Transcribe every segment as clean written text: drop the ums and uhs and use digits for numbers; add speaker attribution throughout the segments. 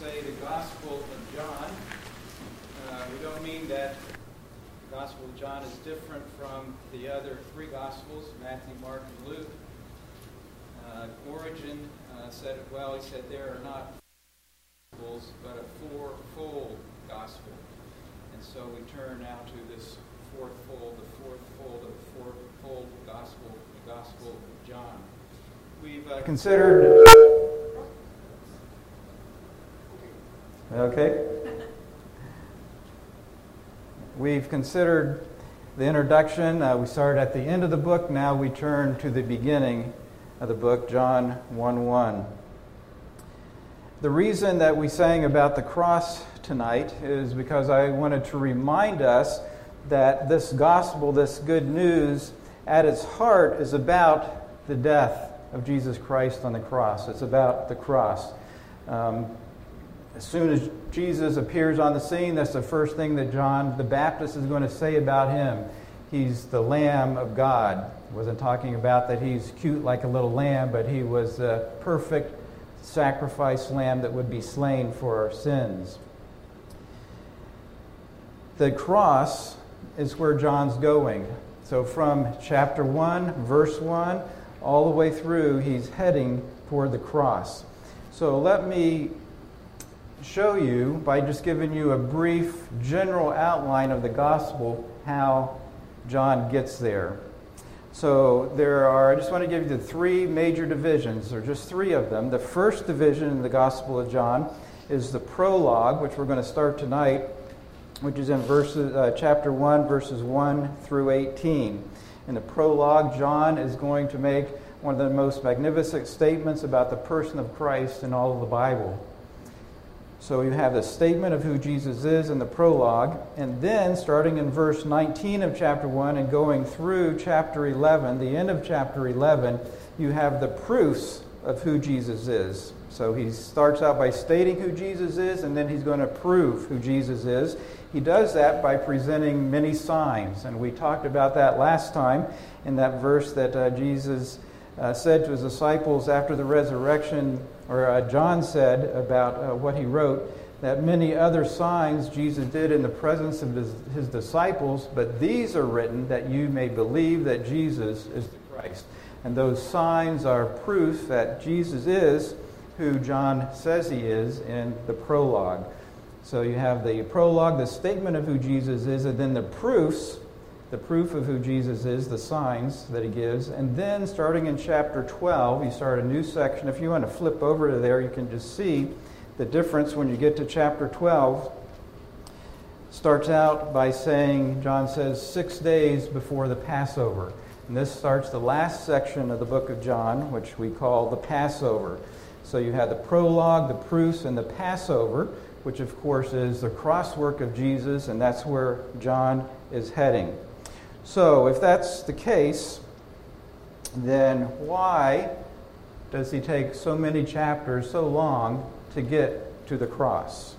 Speaker 1: say the Gospel of John, we don't mean that the Gospel of John is different from the other three Gospels, Matthew, Mark, and Luke. Origen said it well. He said there are not Gospels, but a fourfold Gospel. And so we turn now to this the fourfold Gospel, the Gospel of John. We've considered... Okay. We've considered the introduction. We started at the end of the book. Now we turn to the beginning of the book, John 1:1. The reason that we sang about the cross tonight is because I wanted to remind us that this gospel, this good news, at its heart is about the death of Jesus Christ on the cross. It's about the cross. As soon as Jesus appears on the scene, that's the first thing that John the Baptist is going to say about him. He's the Lamb of God. He wasn't talking about that he's cute like a little lamb, but he was a perfect sacrifice lamb that would be slain for our sins. The cross is where John's going. So from chapter 1, verse 1, all the way through, he's heading toward the cross. So let me show you, by just giving you a brief general outline of the gospel, how John gets there. So I just want to give you the three major divisions, or just three of them. The first division in the Gospel of John is the prologue, which we're going to start tonight, which is in chapter 1, verses 1 through 18. In the prologue, John is going to make one of the most magnificent statements about the person of Christ in all of the Bible. So you have the statement of who Jesus is in the prologue, and then starting in verse 19 of chapter 1 and going through chapter 11, the end of chapter 11, you have the proofs of who Jesus is. So he starts out by stating who Jesus is, and then he's going to prove who Jesus is. He does that by presenting many signs, and we talked about that last time in that verse that Jesus said to his disciples after the resurrection, or John said about what he wrote, that many other signs Jesus did in the presence of his disciples, but these are written that you may believe that Jesus is the Christ. And those signs are proof that Jesus is who John says he is in the prologue. So you have the prologue, the statement of who Jesus is, and then the proofs, the proof of who Jesus is, the signs that he gives. And then starting in chapter 12, you start a new section. If you want to flip over to there, you can just see the difference when you get to chapter 12. Starts out by saying, John says, 6 days before the Passover. And this starts the last section of the book of John, which we call the Passover. So you have the prologue, the proofs, and the Passover, which of course is the crosswork of Jesus, and that's where John is heading. So if that's the case, then why does he take so many chapters, so long, to get to the cross?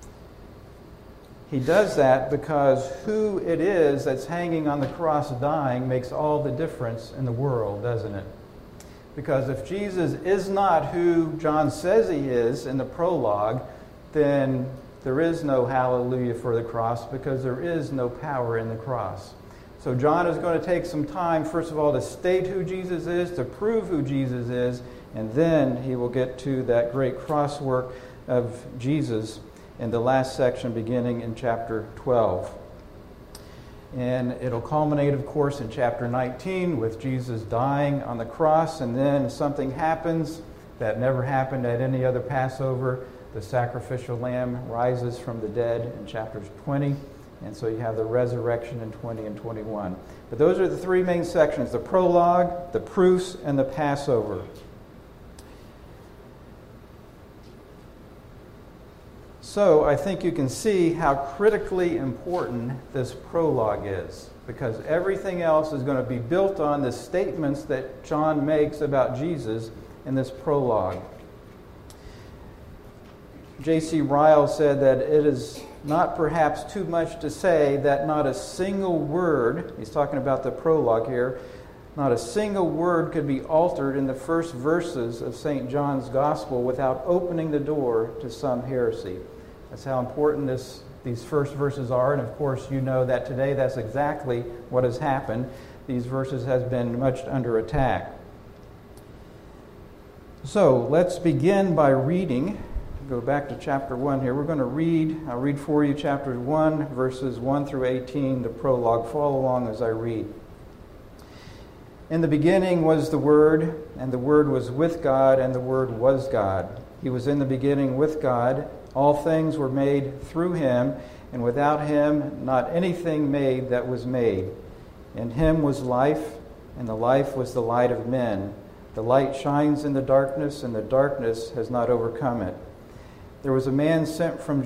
Speaker 1: He does that because who it is that's hanging on the cross dying makes all the difference in the world, doesn't it? Because if Jesus is not who John says he is in the prologue, then there is no hallelujah for the cross, because there is no power in the cross. So John is going to take some time, first of all, to state who Jesus is, to prove who Jesus is, and then he will get to that great crosswork of Jesus in the last section beginning in chapter 12. And it'll culminate, of course, in chapter 19 with Jesus dying on the cross, and then something happens that never happened at any other Passover. The sacrificial lamb rises from the dead in chapters 20. And so you have the resurrection in 20 and 21. But those are the three main sections: the prologue, the proofs, and the Passover. So I think you can see how critically important this prologue is, because everything else is going to be built on the statements that John makes about Jesus in this prologue. J.C. Ryle said that it is not perhaps too much to say that not a single word, he's talking about the prologue here, Not a single word could be altered in the first verses of St. John's Gospel without opening the door to some heresy. That's how important these first verses are, and of course you know that today that's exactly what has happened. These verses have been much under attack. So let's begin by reading. Go back to chapter 1 here. We're going to I'll read for you chapter 1, verses 1 through 18, the prologue. Follow along as I read. In the beginning was the Word, and the Word was with God, and the Word was God. He was in the beginning with God. All things were made through him, and without him not anything made that was made. In him was life, and the life was the light of men. The light shines in the darkness, and the darkness has not overcome it. There was a man sent from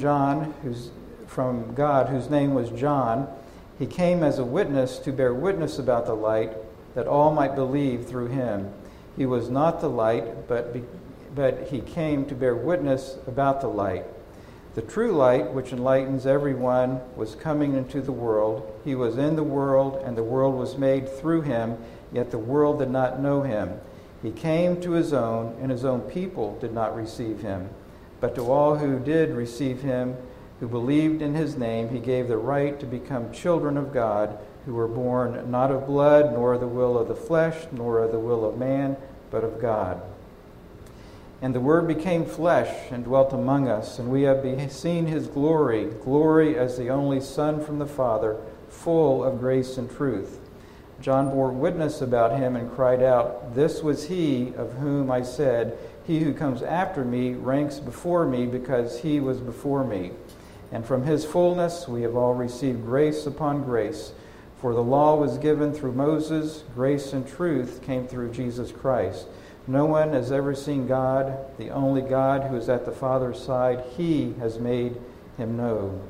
Speaker 1: God, whose name was John. He came as a witness to bear witness about the light, that all might believe through him. He was not the light, but he came to bear witness about the light. The true light, which enlightens everyone, was coming into the world. He was in the world, and the world was made through him, yet the world did not know him. He came to his own, and his own people did not receive him. But to all who did receive him, who believed in his name, he gave the right to become children of God, who were born not of blood, nor of the will of the flesh, nor of the will of man, but of God. And the Word became flesh and dwelt among us, and we have seen his glory, glory as the only Son from the Father, full of grace and truth. John bore witness about him and cried out, "This was he of whom I said, 'He who comes after me ranks before me, because he was before me.' And from his fullness we have all received grace upon grace. For the law was given through Moses, grace and truth came through Jesus Christ. No one has ever seen God, the only God who is at the Father's side. He has made him known."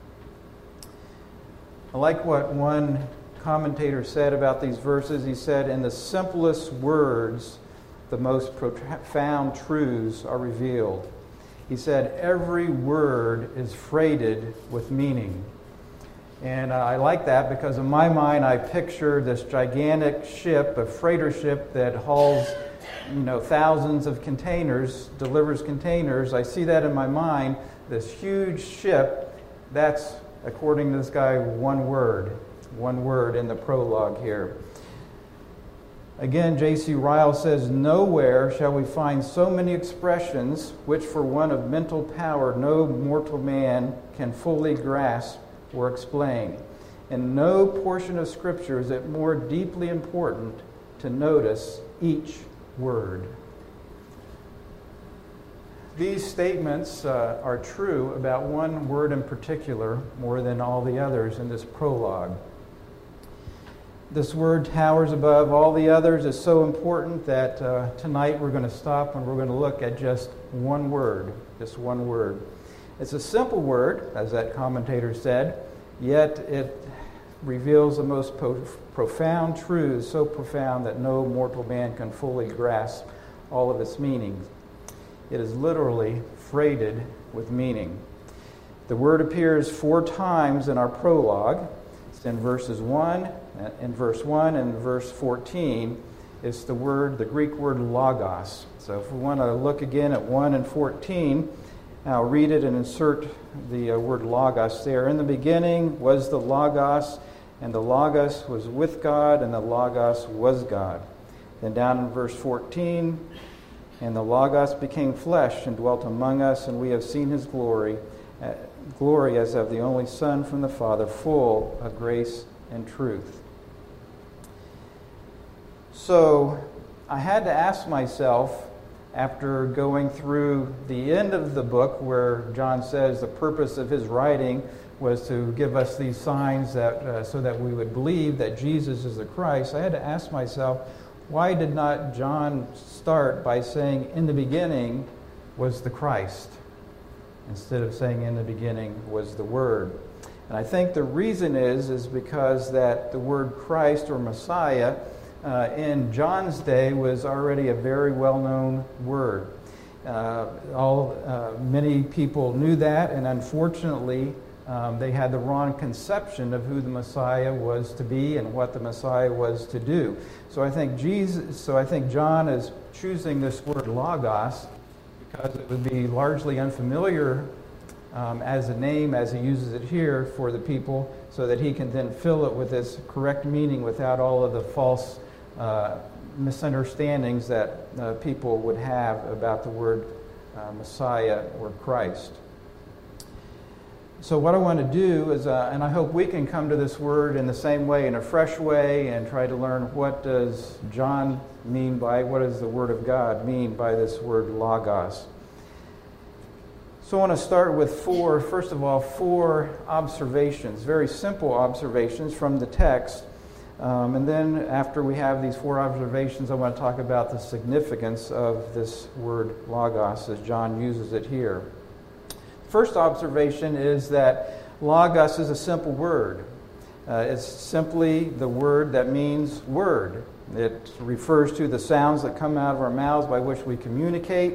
Speaker 1: I like what one commentator said about these verses. He said, in the simplest words, the most profound truths are revealed. He said, every word is freighted with meaning. And I like that because in my mind I picture this gigantic ship, a freighter ship that hauls thousands of containers, delivers containers. I see that in my mind, this huge ship. That's, according to this guy, one word in the prologue here. Again, J.C. Ryle says, "Nowhere shall we find so many expressions which for one of mental power no mortal man can fully grasp or explain. In no portion of Scripture is it more deeply important to notice each word." These statements are true about one word in particular more than all the others in this prologue. This word towers above all the others, is so important that tonight we're going to stop and we're going to look at just one word. Just one word. It's a simple word, as that commentator said, yet it reveals the most profound truths, so profound that no mortal man can fully grasp all of its meanings. It is literally freighted with meaning. The word appears 4 times in our prologue. It's in verse 1 and verse 14. It's the Greek word logos. So if we want to look again at 1 and 14, I'll read it and insert the word logos there. In the beginning was the logos, and the logos was with God, and the logos was God. Then down in verse 14, and the logos became flesh and dwelt among us, and we have seen his glory as of the only Son from the Father, full of grace and truth. So I had to ask myself, after going through the end of the book where John says the purpose of his writing was to give us these signs that so that we would believe that Jesus is the Christ, I had to ask myself, why did not John start by saying, in the beginning was the Christ, instead of saying in the beginning was the Word? And I think the reason is because that the word Christ or Messiah in John's day was already a very well-known word. Many people knew that, and unfortunately, they had the wrong conception of who the Messiah was to be and what the Messiah was to do. So I think John is choosing this word logos because it would be largely unfamiliar as a name as he uses it here for the people, so that he can then fill it with its correct meaning without all of the false misunderstandings that people would have about the word Messiah or Christ. So what I want to do is, and I hope we can come to this word in the same way, in a fresh way, and try to learn what does John mean by, what does the Word of God mean by this word logos. So I want to start with first of all, four observations, very simple observations from the text. And then after we have these four observations, I want to talk about the significance of this word logos as John uses it here. First observation is that logos is a simple word. It's simply the word that means word. It refers to the sounds that come out of our mouths by which we communicate,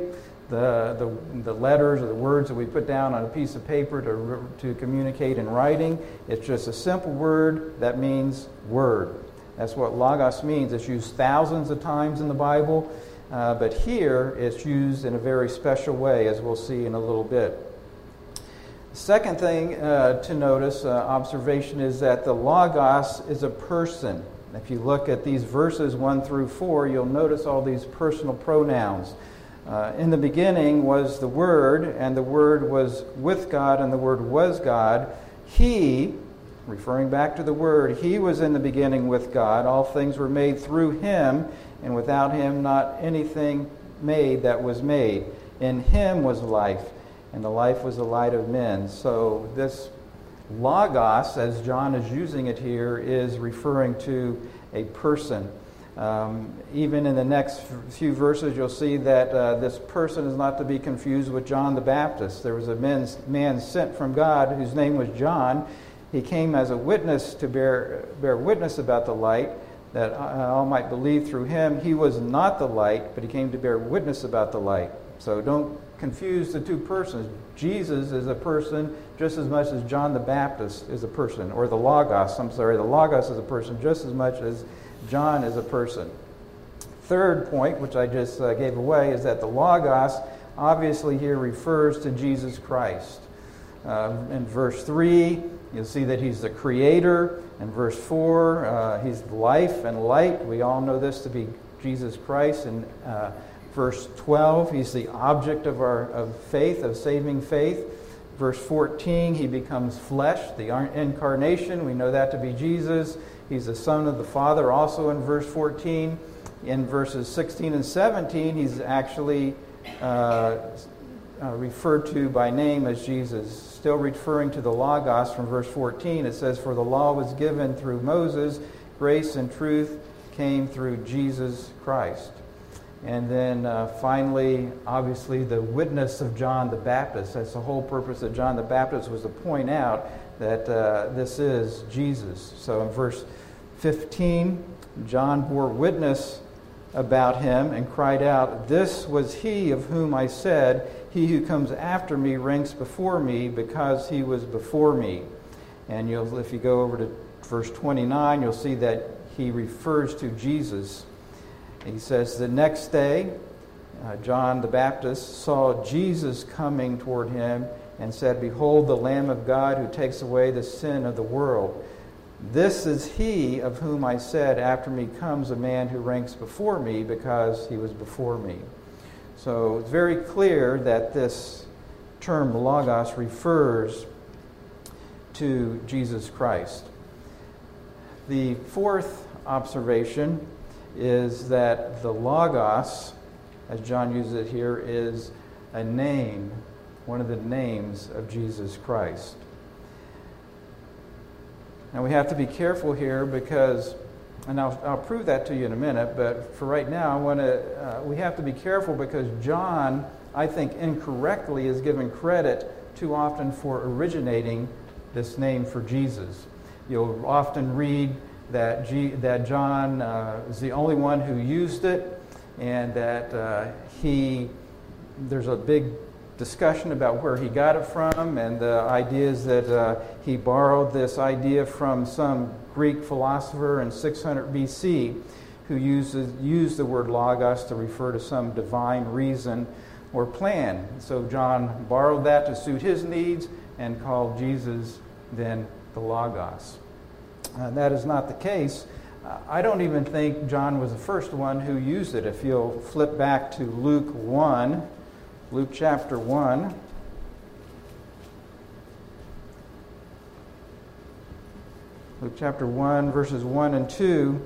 Speaker 1: the letters or the words that we put down on a piece of paper to communicate in writing. It's just a simple word that means word. That's what logos means. It's used thousands of times in the Bible, but here it's used in a very special way, as we'll see in a little bit. Second thing to notice, observation, is that the logos is a person. If you look at these verses 1 through 4, you'll notice all these personal pronouns. In the beginning was the Word, and the Word was with God, and the Word was God. He, referring back to the Word, He was in the beginning with God. All things were made through Him, and without Him not anything made that was made. In Him was life, and the life was the light of men. So this logos, as John is using it here, is referring to a person. Even in the next few verses, you'll see that this person is not to be confused with John the Baptist. There was a man sent from God whose name was John. He came as a witness to bear witness about the light, that all might believe through him. He was not the light, but he came to bear witness about the light. So don't confuse the two persons. Jesus is a person just as much as John the Baptist is a person, or the Logos is a person just as much as John is a person. Third point, which I just gave away, is that the Logos obviously here refers to Jesus Christ. In verse 3, you'll see that He's the Creator. In verse 4, He's life and light. We all know this to be Jesus Christ. In verse 12, He's the object of faith, of saving faith. Verse 14, He becomes flesh, the incarnation. We know that to be Jesus. He's the Son of the Father, also in verse 14. In verses 16 and 17, He's actually referred to by name as Jesus. Still referring to the Logos from verse 14, it says, "For the law was given through Moses, grace and truth came through Jesus Christ." And then finally, obviously, the witness of John the Baptist. That's the whole purpose of John the Baptist, was to point out that this is Jesus. So in verse 15, John bore witness about Him and cried out, "This was He of whom I said, 'He who comes after me ranks before me, because He was before me.'" And if you go over to verse 29, you'll see that he refers to Jesus. He says, "The next day, John the Baptist saw Jesus coming toward him and said, 'Behold, the Lamb of God who takes away the sin of the world. This is He of whom I said, after me comes a man who ranks before me, because He was before me.'" So it's very clear that this term Logos refers to Jesus Christ. The fourth observation is that the Logos, as John uses it here, is a name, one of the names of Jesus Christ. Now we have to be careful here because, and I'll prove that to you in a minute, but for right now, we have to be careful because John, I think incorrectly, is given credit too often for originating this name for Jesus. You'll often read that John is the only one who used it, and that there's a big discussion about where he got it from, and the idea is that he borrowed this idea from some Greek philosopher in 600 BC who used the word logos to refer to some divine reason or plan. So John borrowed that to suit his needs and called Jesus then the Logos. That is not the case. I don't even think John was the first one who used it. If you'll flip back to Luke 1, Luke chapter 1. Luke chapter 1, verses 1 and 2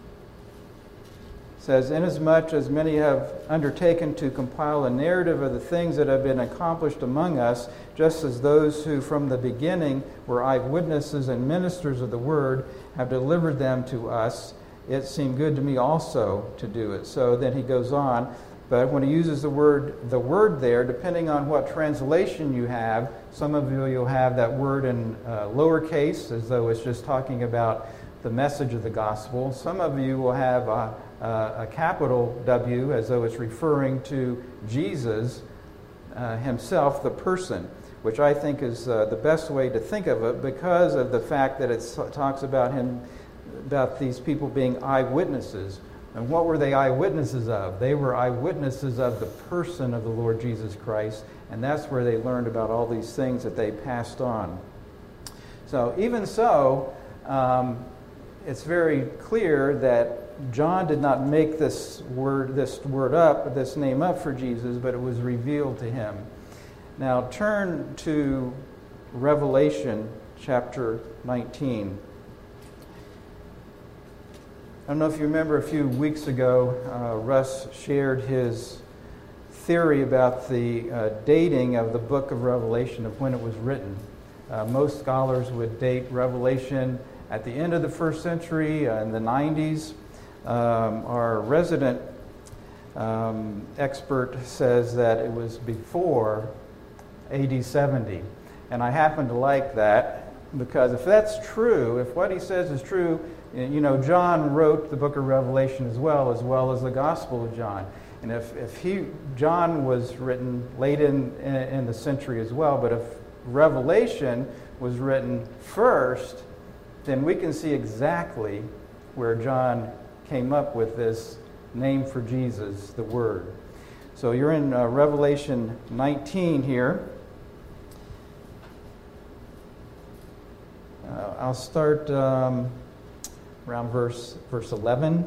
Speaker 1: says, "Inasmuch as many have undertaken to compile a narrative of the things that have been accomplished among us, just as those who from the beginning were eyewitnesses and ministers of the word have delivered them to us, it seemed good to me also to do it." So then he goes on, but when he uses the word there, depending on what translation you have, some of you'll have that word in lowercase, as though it's just talking about the message of the gospel. Some of you will have a capital W, as though it's referring to Jesus himself, the person, which I think is the best way to think of it because of the fact that it talks about these people being eyewitnesses. And what were they eyewitnesses of? They were eyewitnesses of the person of the Lord Jesus Christ, and that's where they learned about all these things that they passed on. So even so, it's very clear that John did not make this name up for Jesus, but it was revealed to him. Now turn to Revelation chapter 19. I don't know if you remember a few weeks ago, Russ shared his theory about the dating of the book of Revelation, of when it was written. Most scholars would date Revelation at the end of the first century, in the 90s. Our resident expert says that it was before AD 70. And I happen to like that because if that's true, if what he says is true, John wrote the book of Revelation as well as the Gospel of John. And if John was written late in the century as well, but if Revelation was written first, then we can see exactly where John came up with this name for Jesus, the Word. So you're in Revelation 19 here. I'll start around verse 11.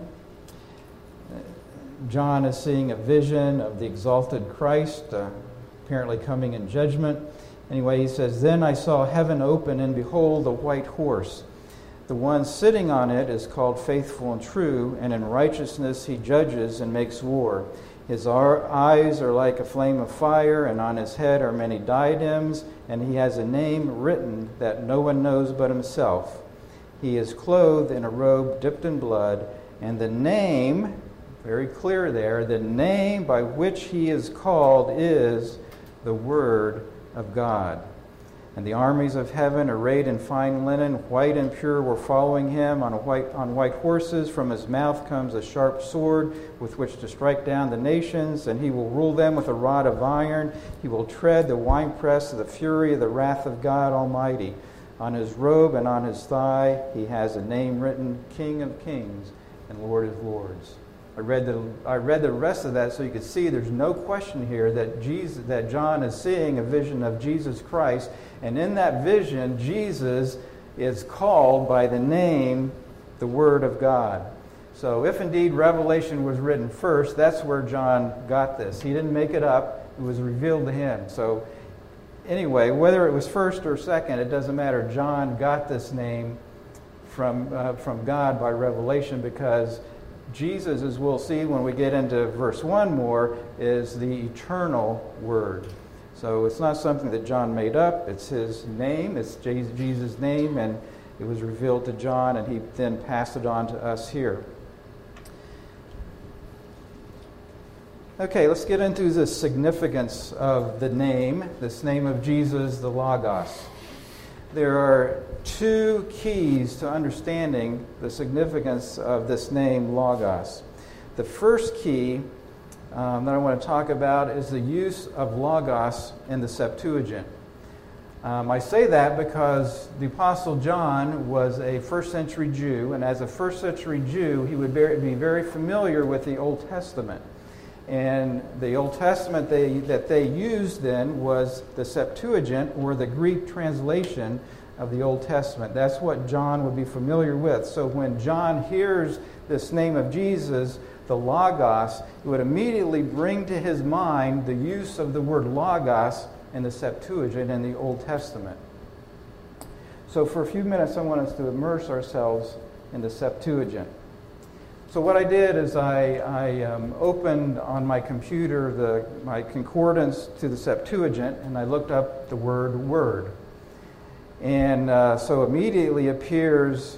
Speaker 1: John is seeing a vision of the exalted Christ, apparently coming in judgment. Anyway, he says, "Then I saw heaven open, and behold, a white horse. The one sitting on it is called Faithful and True, and in righteousness he judges and makes war. His eyes are like a flame of fire, and on his head are many diadems, and he has a name written that no one knows but himself. He is clothed in a robe dipped in blood, and the name," very clear there, "the name by which he is called is the Word of God. And the armies of heaven, arrayed in fine linen, white and pure, were following him on white horses. From his mouth comes a sharp sword with which to strike down the nations, and he will rule them with a rod of iron. He will tread the winepress of the fury of the wrath of God Almighty. On his robe and on his thigh he has a name written, King of Kings and Lord of Lords." I read the rest of that so you could see there's no question here that John is seeing a vision of Jesus Christ, and in that vision Jesus is called by the name, the Word of God. So if indeed Revelation was written first, that's where John got this. He didn't make it up, it was revealed to him. So anyway, whether it was first or second, it doesn't matter. John got this name from God by revelation, because Jesus, as we'll see when we get into verse 1 more, is the eternal Word. So it's not something that John made up. It's his name. It's Jesus' name, and it was revealed to John, and he then passed it on to us here. Okay, let's get into the significance of the name, this name of Jesus, the Logos. There are two keys to understanding the significance of this name, Logos. The first key that I want to talk about is the use of logos in the Septuagint. I say that because the Apostle John was a first century Jew, and as a first century Jew, he would be very familiar with the Old Testament. And the Old Testament that they used then was the Septuagint, or the Greek translation of the Old Testament. That's what John would be familiar with. So when John hears this name of Jesus, the Logos, it would immediately bring to his mind the use of the word Logos in the Septuagint in the Old Testament. So for a few minutes, I want us to immerse ourselves in the Septuagint. So what I did is I opened on my computer my concordance to the Septuagint, and I looked up the word "word." And so immediately appears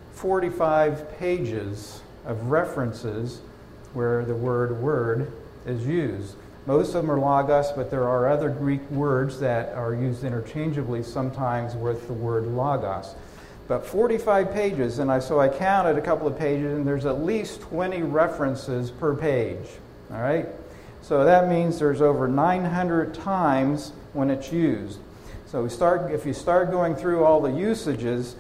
Speaker 1: 45 pages of references where the word "word" is used. Most of them are logos, but there are other Greek words that are used interchangeably sometimes with the word logos. But 45 pages, and so I counted a couple of pages, and there's at least 20 references per page. All right? So that means there's over 900 times when it's used. So if you start going through all the usages,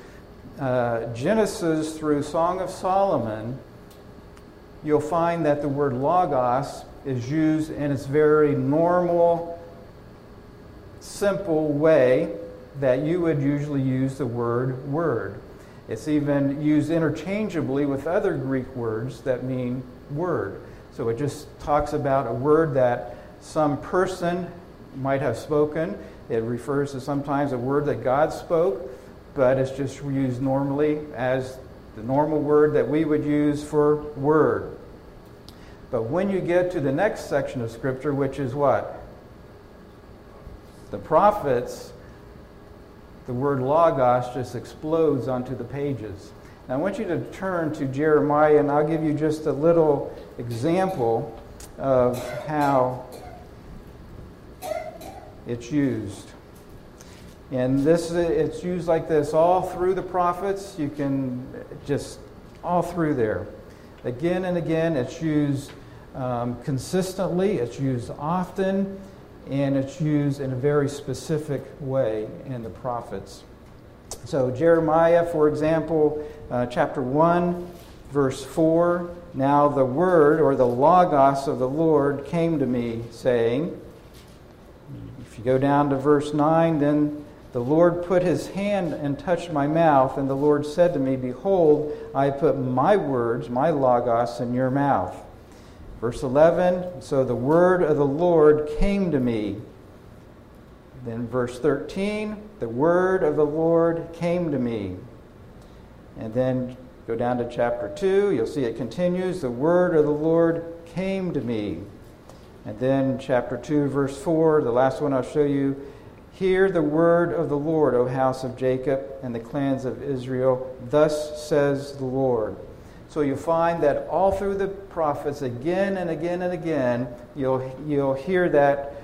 Speaker 1: Genesis through Song of Solomon, you'll find that the word logos is used in its very normal, simple way that you would usually use the word "word." It's even used interchangeably with other Greek words that mean "word." So it just talks about a word that some person might have spoken. It refers to sometimes a word that God spoke, but it's just used normally as the normal word that we would use for "word." But when you get to the next section of Scripture, which is what? The prophets, the word logos just explodes onto the pages. Now I want you to turn to Jeremiah, and I'll give you just a little example of how it's used. And it's used like this all through the prophets. You can just all through there. Again and again, it's used consistently, it's used often, and it's used in a very specific way in the prophets. So Jeremiah, for example, chapter 1, verse 4, "Now the word," or the logos of the Lord, "came to me, saying," if you go down to verse 9, "Then the Lord put his hand and touched my mouth, and the Lord said to me, Behold, I put my words, my logos, in your mouth." Verse 11, "So the word of the Lord came to me." Then verse 13, "The word of the Lord came to me." And then go down to chapter 2, you'll see it continues, "The word of the Lord came to me." And then chapter 2, verse 4, the last one I'll show you, "Hear the word of the Lord, O house of Jacob, and the clans of Israel. Thus says the Lord." So you find that all through the prophets, again and again and again, you'll hear that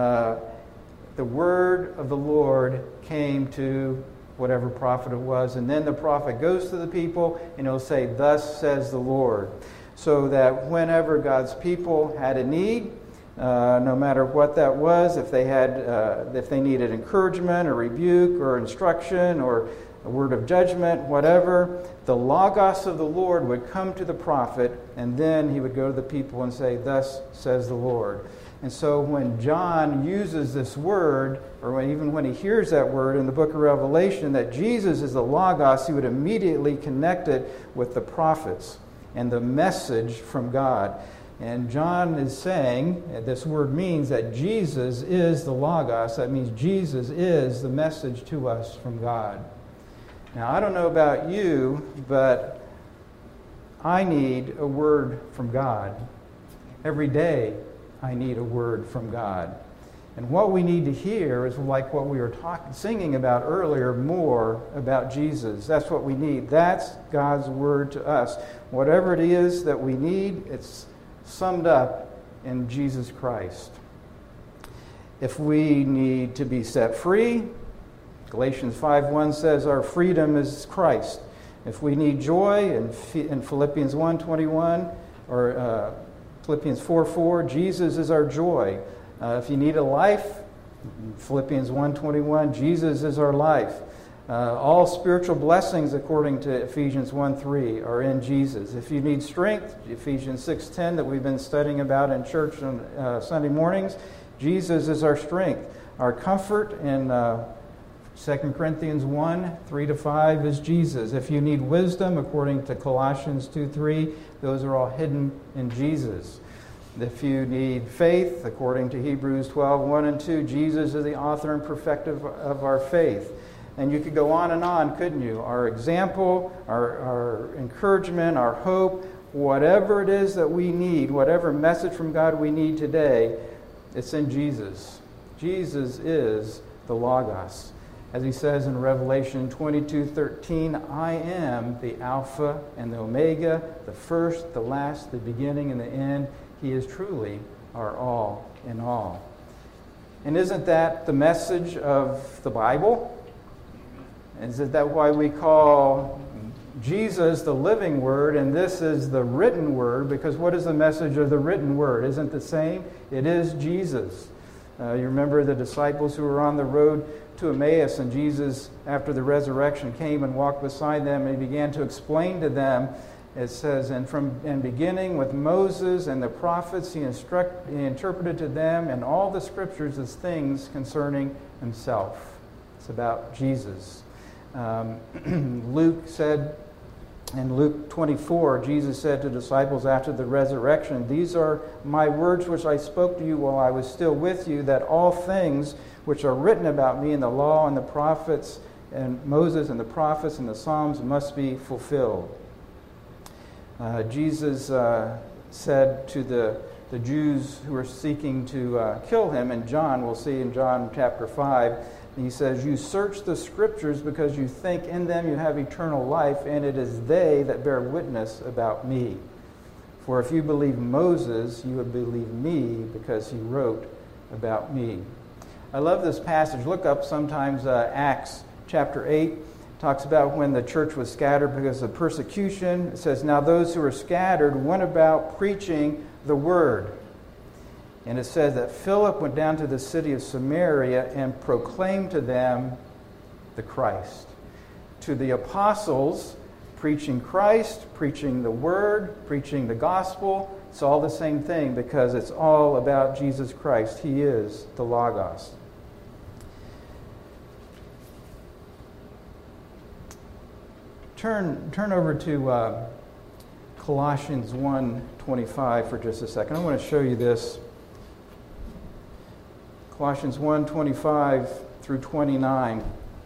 Speaker 1: the word of the Lord came to whatever prophet it was, and then the prophet goes to the people and he'll say, "Thus says the Lord." So that whenever God's people had a need, no matter what that was, if they needed encouragement or rebuke or instruction or a word of judgment, whatever, the logos of the Lord would come to the prophet, and then he would go to the people and say, "Thus says the Lord." And so when John uses this word, or even when he hears that word in the book of Revelation, that Jesus is the logos, he would immediately connect it with the prophets and the message from God. And John is saying, this word means that Jesus is the logos. That means Jesus is the message to us from God. Now, I don't know about you, but I need a word from God. Every day, I need a word from God. And what we need to hear is like what we were singing about earlier, more about Jesus. That's what we need. That's God's word to us. Whatever it is that we need, it's summed up in Jesus Christ. If we need to be set free, Galatians 5:1 says our freedom is Christ. If we need joy, in Philippians 1:21, or Philippians 4:4, Jesus is our joy. If you need a life, Philippians 1:21, Jesus is our life. All spiritual blessings, according to Ephesians 1:3, are in Jesus. If you need strength, Ephesians 6:10 that we've been studying about in church on Sunday mornings, Jesus is our strength. Our comfort in 2 Corinthians 1:3-5 is Jesus. If you need wisdom, according to Colossians 2:3, those are all hidden in Jesus. If you need faith, according to Hebrews 12:1 and 2, Jesus is the author and perfecter of our faith. And you could go on, couldn't you? Our example, our encouragement, our hope, whatever it is that we need, whatever message from God we need today, it's in Jesus. Jesus is the Logos. As he says in Revelation 22:13, I am the Alpha and the Omega, the first, the last, the beginning, and the end. He is truly our all in all. And isn't that the message of the Bible? Isn't that why we call Jesus the living Word, and this is the written Word? Because what is the message of the written Word? Isn't it the same? It is Jesus. You remember the disciples who were on the road to Emmaus, and Jesus, after the resurrection, came and walked beside them, and he began to explain to them. It says, and beginning with Moses and the prophets, he interpreted to them in all the scriptures as things concerning himself. It's about Jesus. Luke said, in Luke 24, Jesus said to disciples after the resurrection, these are my words which I spoke to you while I was still with you, that all things which are written about me in the law and the prophets and Moses and the prophets and the Psalms must be fulfilled. Jesus said to the Jews who were seeking to kill him, and John, we'll see in John chapter 5, he says, you search the scriptures because you think in them you have eternal life, and it is they that bear witness about me. For if you believe Moses, you would believe me because he wrote about me. I love this passage. Look up sometimes Acts chapter 8. Talks about when the church was scattered because of persecution. It says, now those who were scattered went about preaching the word. And it says that Philip went down to the city of Samaria and proclaimed to them the Christ. To the apostles, preaching Christ, preaching the word, preaching the gospel, it's all the same thing because it's all about Jesus Christ. He is the Logos. Turn over to Colossians 1:25 for just a second. I want to show you this. Colossians 1:25 through 29.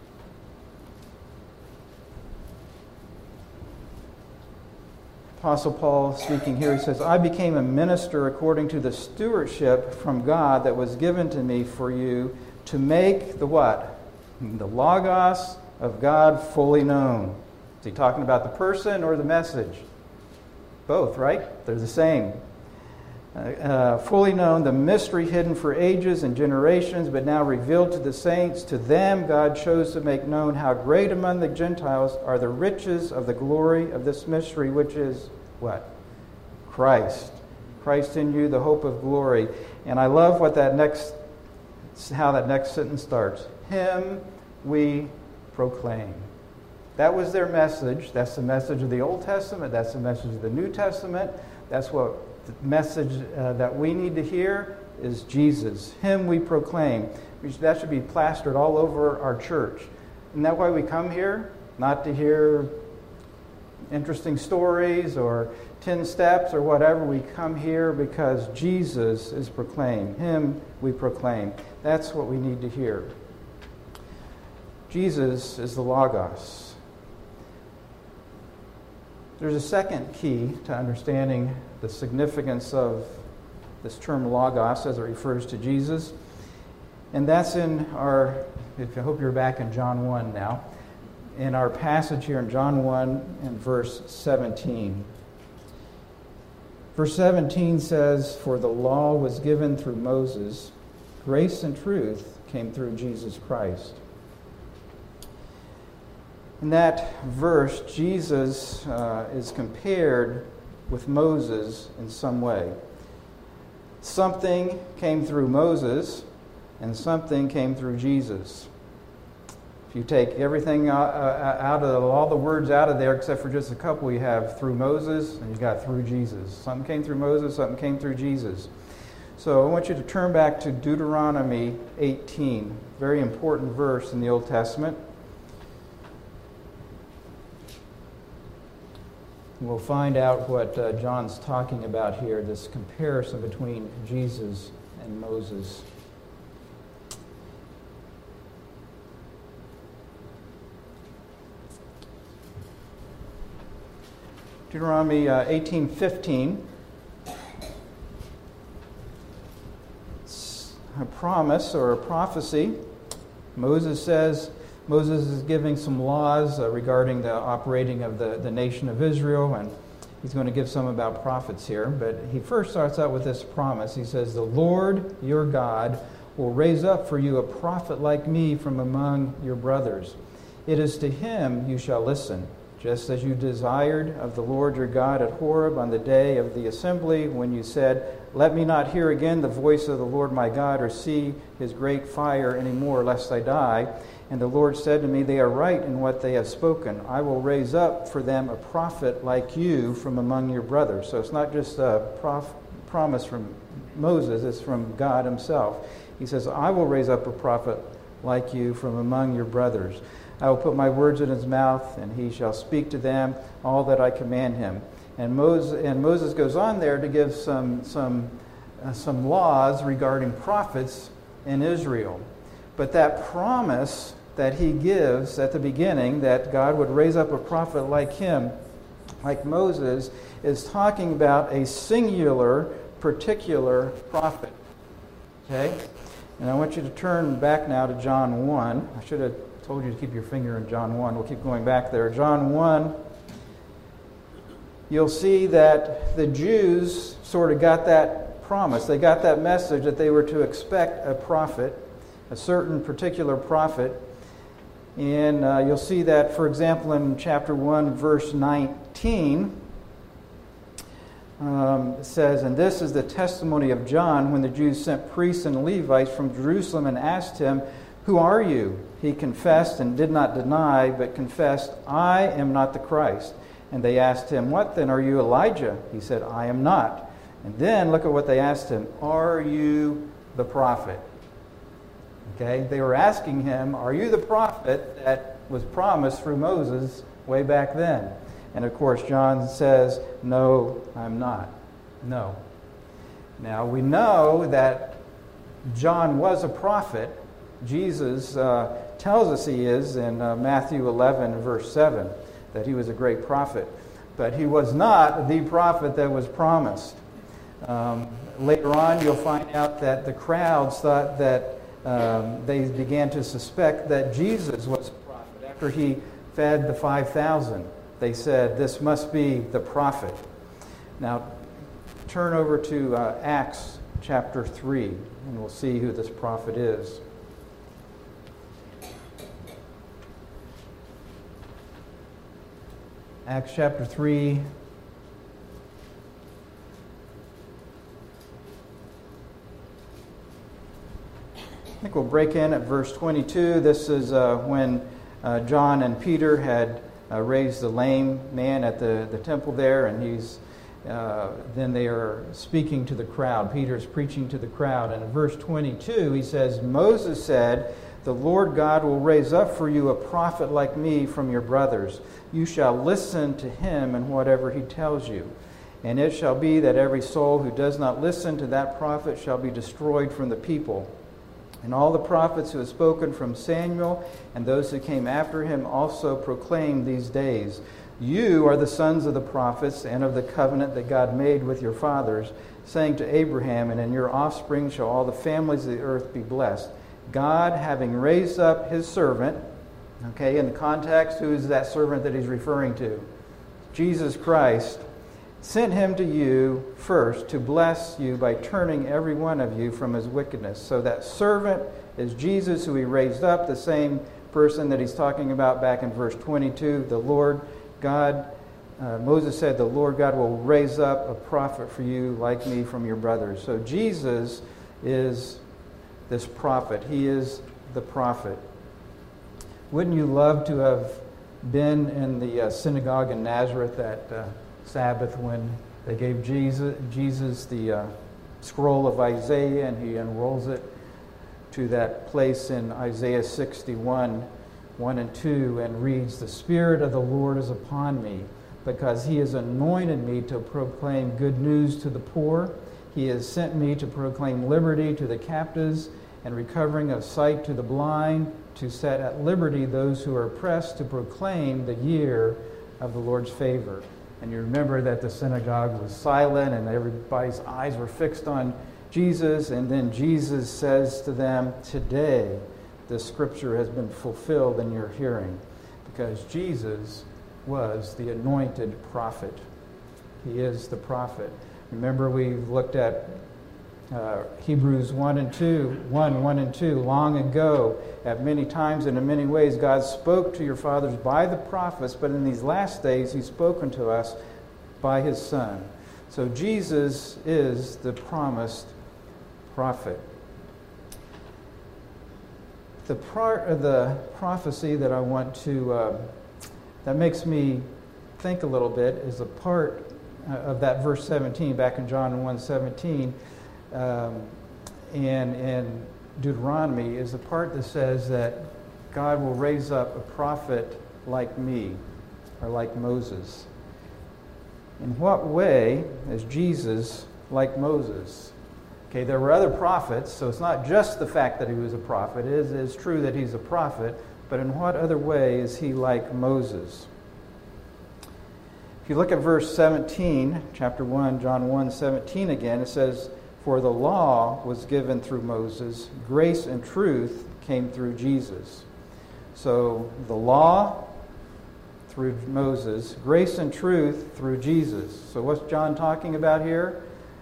Speaker 1: Apostle Paul speaking here, he says, I became a minister according to the stewardship from God that was given to me for you to make the what? The Logos of God fully known. Is he talking about the person or the message? Both, right? They're the same. Fully known, the mystery hidden for ages and generations, but now revealed to the saints. To them God chose to make known how great among the Gentiles are the riches of the glory of this mystery, which is what? Christ. Christ in you, the hope of glory. And I love how that next sentence starts. Him we proclaim. That was their message. That's the message of the Old Testament. That's the message of the New Testament. That's what the message that we need to hear is Jesus. Him we proclaim. That should be plastered all over our church. Isn't that why we come here? Not to hear interesting stories or 10 steps or whatever. We come here because Jesus is proclaimed. Him we proclaim. That's what we need to hear. Jesus is the Logos. There's a second key to understanding the significance of this term Logos as it refers to Jesus. And that's in I hope you're back in John 1 now, in our passage here in John 1 and verse 17. Verse 17 says, for the law was given through Moses, grace and truth came through Jesus Christ. In that verse, Jesus is compared with Moses in some way. something came through Moses and something came through Jesus. If you take everything out of all the words out of there except for just a couple, you have through Moses and you got through Jesus. Something came through Moses, something came through Jesus. So I want you to turn back to Deuteronomy 18, very important verse in the Old Testament. We'll find out what John's talking about here, this comparison between Jesus and Moses. Deuteronomy 18:15. It's a promise or a prophecy. Moses is giving some laws regarding the operating of the nation of Israel, and he's going to give some about prophets here. But he first starts out with this promise. He says, "The Lord your God will raise up for you a prophet like me from among your brothers. It is to him you shall listen, just as you desired of the Lord your God at Horeb on the day of the assembly, when you said, 'Let me not hear again the voice of the Lord my God, or see his great fire any more, lest I die.' And the Lord said to me, 'They are right in what they have spoken. I will raise up for them a prophet like you from among your brothers.'" So it's not just a promise from Moses, it's from God himself. He says, "I will raise up a prophet like you from among your brothers. I will put my words in his mouth, and he shall speak to them all that I command him." And Moses goes on there to give some laws regarding prophets in Israel. But that promise that he gives at the beginning, that God would raise up a prophet like him, like Moses, is talking about a singular, particular prophet. Okay? And I want you to turn back now to John 1. I should have told you to keep your finger in John 1. We'll keep going back there. John 1, you'll see that the Jews sort of got that promise. They got that message that they were to expect a prophet, a certain particular prophet. And you'll see that, for example, in chapter 1, verse 19, it says, "And this is the testimony of John when the Jews sent priests and Levites from Jerusalem and asked him, 'Who are you?' He confessed and did not deny, but confessed, 'I am not the Christ.' And they asked him, 'What then? Are you Elijah?' He said, 'I am not.' And then look at what they asked him, 'Are you the prophet?'" Okay, they were asking him, "Are you the prophet that was promised through Moses way back then?" And of course, John says, "No, I'm not." No. Now, we know that John was a prophet. Jesus tells us he is in Matthew 11, verse 7, that he was a great prophet. But he was not the prophet that was promised. Later on, you'll find out that the crowds thought that they began to suspect that Jesus was a prophet. After he fed the 5,000, they said, "This must be the prophet." Now, turn over to Acts chapter 3, and we'll see who this prophet is. Acts chapter 3. I think we'll break in at verse 22. This is when John and Peter had raised the lame man at the temple there, and then they are speaking to the crowd. Peter's preaching to the crowd, and in verse 22 he says, "Moses said, 'The Lord God will raise up for you a prophet like me from your brothers. You shall listen to him in whatever he tells you. And it shall be that every soul who does not listen to that prophet shall be destroyed from the people.' And all the prophets who have spoken from Samuel and those who came after him also proclaim these days. You are the sons of the prophets and of the covenant that God made with your fathers, saying to Abraham, 'And in your offspring shall all the families of the earth be blessed.' God, having raised up his servant," okay, in the context, who is that servant that he's referring to? Jesus Christ, "sent him to you first to bless you by turning every one of you from his wickedness." So that servant is Jesus, who he raised up, the same person that he's talking about back in verse 22. The Lord God Moses said, the Lord God will raise up a prophet for you like me from your brothers. So Jesus is this prophet. He is the prophet. Wouldn't you love to have been in the synagogue in Nazareth that Sabbath when they gave Jesus the scroll of Isaiah, and he unrolls it to that place in Isaiah 61, 1 and 2, and reads, the Spirit of the Lord is upon me, because he has anointed me to proclaim good news to the poor. He has sent me to proclaim liberty to the captives and recovering of sight to the blind, to set at liberty those who are oppressed, to proclaim the year of the Lord's favor. And you remember that the synagogue was silent and everybody's eyes were fixed on Jesus. And then Jesus says to them, today the scripture has been fulfilled in your hearing, because Jesus was the anointed prophet. He is the prophet. Remember, we looked at Hebrews 1 and 2 long ago. At many times and in many ways God spoke to your fathers by the prophets, but in these last days he's spoken to us by his Son. So Jesus is the promised prophet. The part of the prophecy that I want to that makes me think a little bit is a part of that verse 17 back in John 1:17, and in Deuteronomy is the part that says that God will raise up a prophet like me, or like Moses. In what way is Jesus like Moses? Okay, there were other prophets, so it's not just the fact that he was a prophet. It is true that he's a prophet, but in what other way is he like Moses? If you look at verse 17, chapter 1, John 1:17 again, it says, for the law was given through Moses, grace and truth came through Jesus. So the law through Moses, grace and truth through Jesus. So what's John talking about here?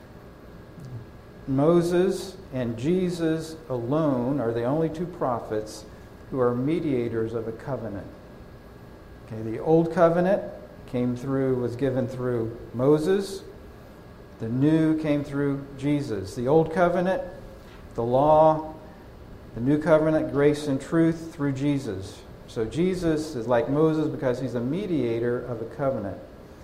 Speaker 1: Moses and Jesus alone are the only two prophets who are mediators of a covenant. Okay, the old covenant was given through Moses. The new came through Jesus. The old covenant, the law, the new covenant, grace and truth through Jesus. So Jesus is like Moses because he's a mediator of a covenant.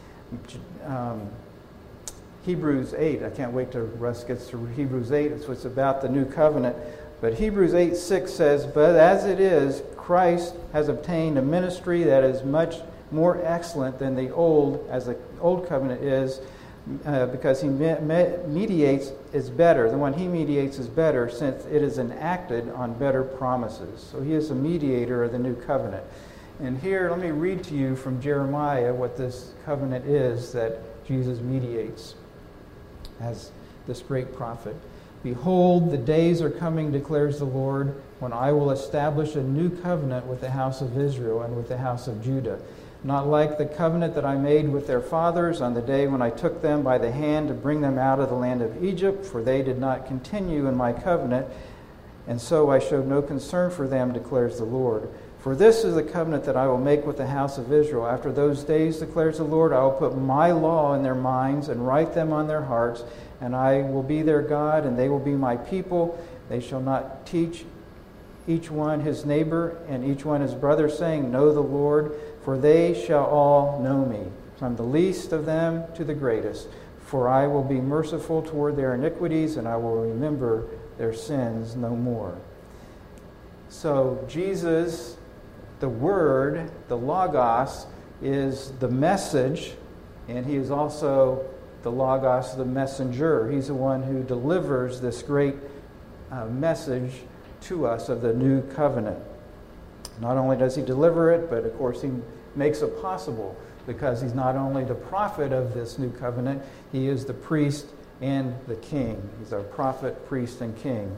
Speaker 1: Hebrews 8, I can't wait till Russ gets to Hebrews 8. It's about the new covenant. But Hebrews 8:6 says, but as it is, Christ has obtained a ministry that is much more excellent than the old, as the old covenant is, because he mediates is better. The one he mediates is better, since it is enacted on better promises. So he is a mediator of the new covenant. And here, let me read to you from Jeremiah what this covenant is that Jesus mediates as this great prophet. Behold, the days are coming, declares the Lord, when I will establish a new covenant with the house of Israel and with the house of Judah. Not like the covenant that I made with their fathers on the day when I took them by the hand to bring them out of the land of Egypt, for they did not continue in my covenant, and so I showed no concern for them, declares the Lord. For this is the covenant that I will make with the house of Israel. After those days, declares the Lord, I will put my law in their minds and write them on their hearts, and I will be their God, and they will be my people. They shall not teach each one his neighbor and each one his brother, saying, know the Lord, for they shall all know me, from the least of them to the greatest. For I will be merciful toward their iniquities, and I will remember their sins no more. So Jesus, the Word, the Logos, is the message, and he is also the Logos, the messenger. He's the one who delivers this great message to us of the new covenant. Not only does he deliver it, but of course he makes it possible, because he's not only the prophet of this new covenant, he is the priest and the king. He's our prophet, priest, and king.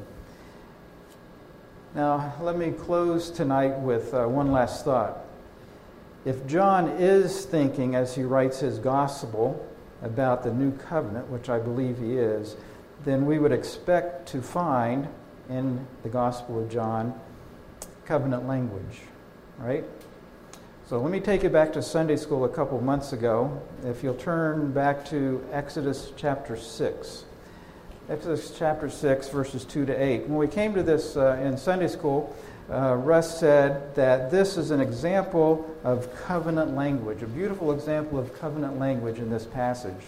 Speaker 1: Now, let me close tonight with one last thought. If John is thinking, as he writes his gospel, about the new covenant, which I believe he is, then we would expect to find in the Gospel of John covenant language, right? So let me take you back to Sunday school a couple months ago. If you'll turn back to Exodus chapter 6. Exodus chapter 6, verses 2 to 8. When we came to this in Sunday school, Russ said that this is an example of covenant language, a beautiful example of covenant language in this passage.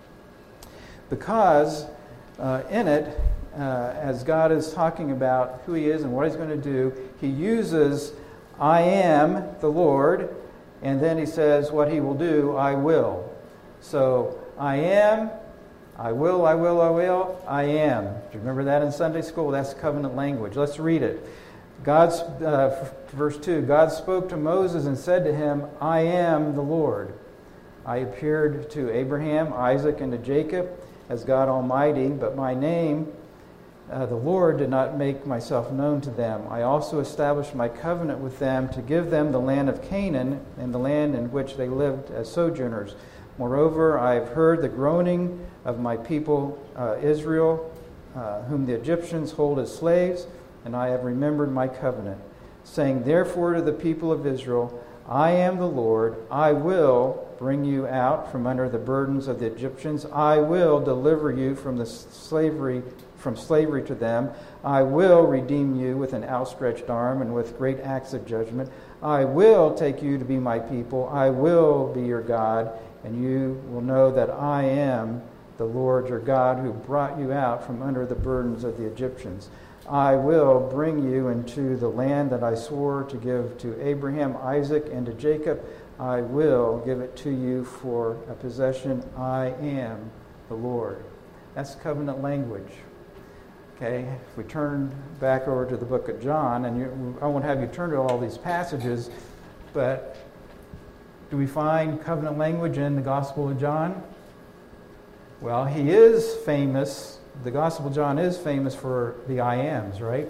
Speaker 1: Because in it, as God is talking about who He is and what He's going to do, He uses I am the Lord, and then He says what He will do, I will. So I am, I will, I will, I will, I am. Do you remember that in Sunday school? That's covenant language. Let's read it. Verse 2, God spoke to Moses and said to him, I am the Lord. I appeared to Abraham, Isaac, and to Jacob as God Almighty, but my name, the Lord, did not make myself known to them. I also established my covenant with them to give them the land of Canaan and the land in which they lived as sojourners. Moreover, I have heard the groaning of my people Israel, whom the Egyptians hold as slaves, and I have remembered my covenant, saying, therefore to the people of Israel, I am the Lord, I will bring you out from under the burdens of the Egyptians, I will deliver you from slavery to them, I will redeem you with an outstretched arm and with great acts of judgment, I will take you to be my people, I will be your God, and you will know that I am the Lord your God who brought you out from under the burdens of the Egyptians. I will bring you into the land that I swore to give to Abraham, Isaac, and to Jacob. I will give it to you for a possession. I am the Lord. That's covenant language. Okay, if we turn back over to the book of John, and I won't have you turn to all these passages, but do we find covenant language in the Gospel of John? Well, he is famous. The Gospel of John is famous for the I ams, right?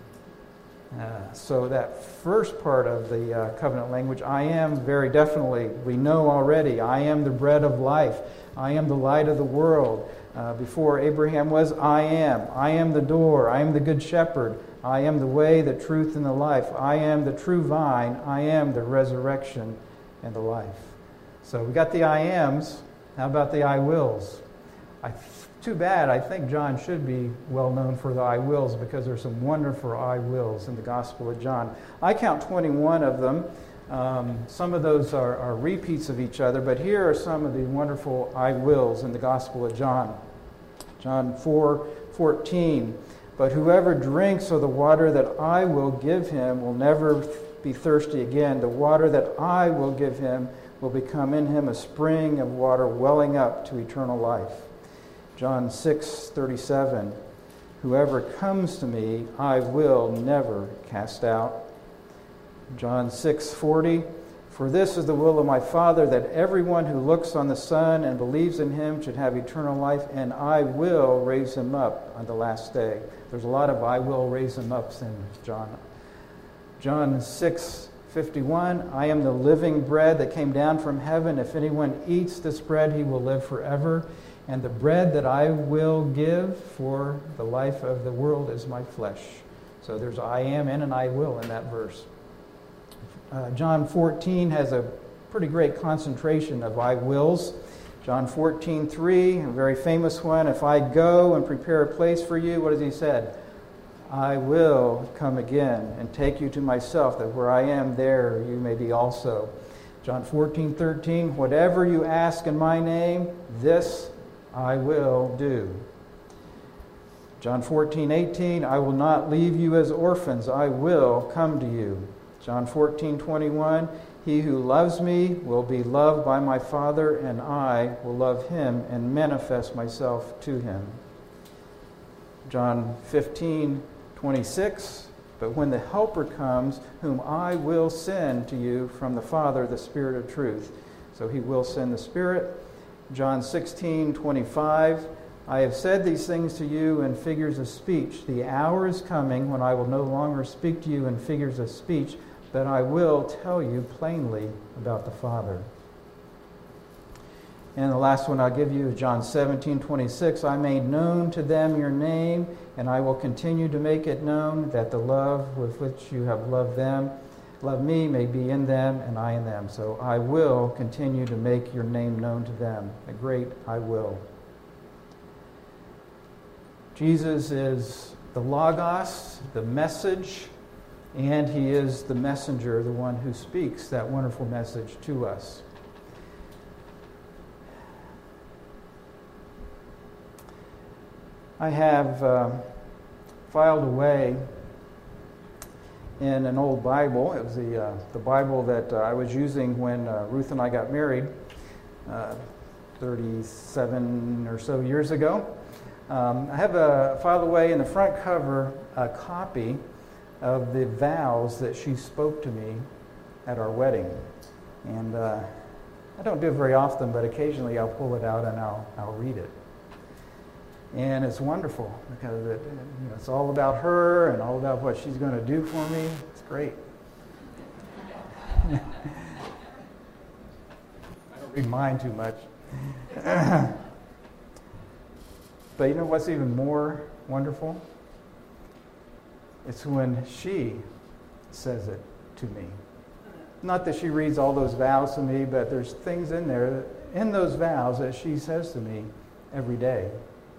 Speaker 1: So that first part of the covenant language, I am, very definitely, we know already. I am the bread of life. I am the light of the world. Before Abraham was, I am. I am the door. I am the good shepherd. I am the way, the truth, and the life. I am the true vine. I am the resurrection and the life. So we got the I ams. How about the I wills? Too bad. I think John should be well known for the I wills because there's some wonderful I wills in the Gospel of John. I count 21 of them. Some of those are repeats of each other, but here are some of the wonderful I wills in the Gospel of John. John 4:14. But whoever drinks of the water that I will give him will never be thirsty again. The water that I will give him will become in him a spring of water welling up to eternal life. John 6:37, whoever comes to me, I will never cast out. John 6:40, for this is the will of my Father, that everyone who looks on the Son and believes in him should have eternal life, and I will raise him up on the last day. There's a lot of I will raise him ups in John. John 6:51, I am the living bread that came down from heaven. If anyone eats this bread, he will live forever. And the bread that I will give for the life of the world is my flesh. So there's I am and an I will in that verse. John 14 has a pretty great concentration of I wills. John 14:3, a very famous one. If I go and prepare a place for you, what has he said? I will come again and take you to myself, that where I am, there you may be also. John 14:13, whatever you ask in my name, this I will do. John 14:18, I will not leave you as orphans. I will come to you. John 14:21, he who loves me will be loved by my Father, and I will love him and manifest myself to him. John 15:26, but when the Helper comes, whom I will send to you from the Father, the Spirit of truth. So he will send the Spirit. John 16:25, I have said these things to you in figures of speech. The hour is coming when I will no longer speak to you in figures of speech, but I will tell you plainly about the Father. And the last one I'll give you is John 17:26. I made known to them your name, and I will continue to make it known, that the love with which you have loved them love me may be in them and I in them. So I will continue to make your name known to them. A great I will. Jesus is the Logos, the message, and he is the messenger, the one who speaks that wonderful message to us. I have filed away in an old Bible. It was the Bible that I was using when Ruth and I got married 37 or so years ago. I have filed away in the front cover a copy of the vows that she spoke to me at our wedding. And I don't do it very often, but occasionally I'll pull it out and I'll read it. And it's wonderful because it's all about her and all about what she's going to do for me. It's great. I don't read mine too much. But you know what's even more wonderful? It's when she says it to me. Not that she reads all those vows to me, but there's things in there, in those vows, that she says to me every day.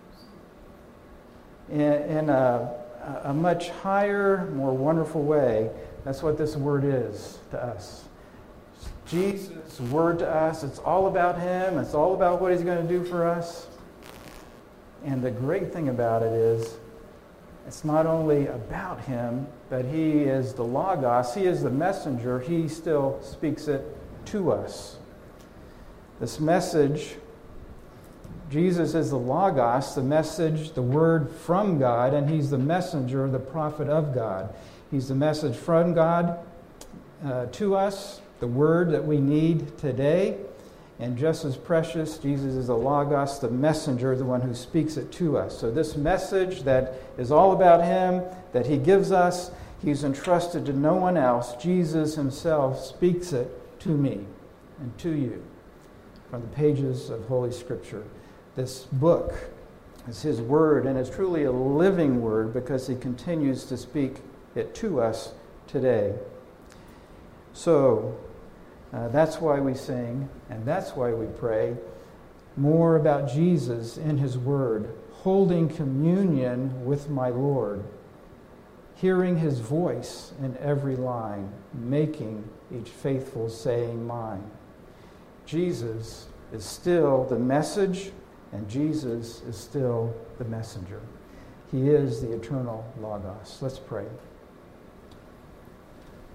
Speaker 1: In a much higher, more wonderful way, that's what this word is to us. Jesus' word to us, it's all about him, it's all about what he's going to do for us. And the great thing about it is, it's not only about him, but he is the Logos, he is the messenger, he still speaks it to us. This message, Jesus is the Logos, the message, the word from God, and he's the messenger, the prophet of God. He's the message from God to us, the word that we need today. And just as precious, Jesus is the Logos, the messenger, the one who speaks it to us. So this message that is all about him, that he gives us, he's entrusted to no one else. Jesus himself speaks it to me and to you from the pages of Holy Scripture. This book is his word, and it's truly a living word because he continues to speak it to us today. So, that's why we sing, and that's why we pray more about Jesus in his word, holding communion with my Lord, hearing his voice in every line, making each faithful saying mine. Jesus is still the message, and Jesus is still the messenger. He is the eternal Logos. Let's pray.